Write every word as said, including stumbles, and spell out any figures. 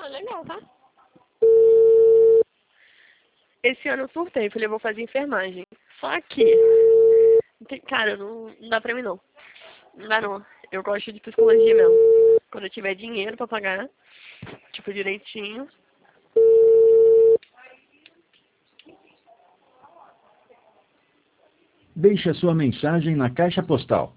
Ah, legal, tá? Esse ano eu surtei, falei, eu vou fazer enfermagem. Só que, tem- cara, não, não dá pra mim não. Não dá não. Eu gosto de psicologia mesmo. Quando eu tiver dinheiro pra pagar, tipo, direitinho. Deixe a sua mensagem na caixa postal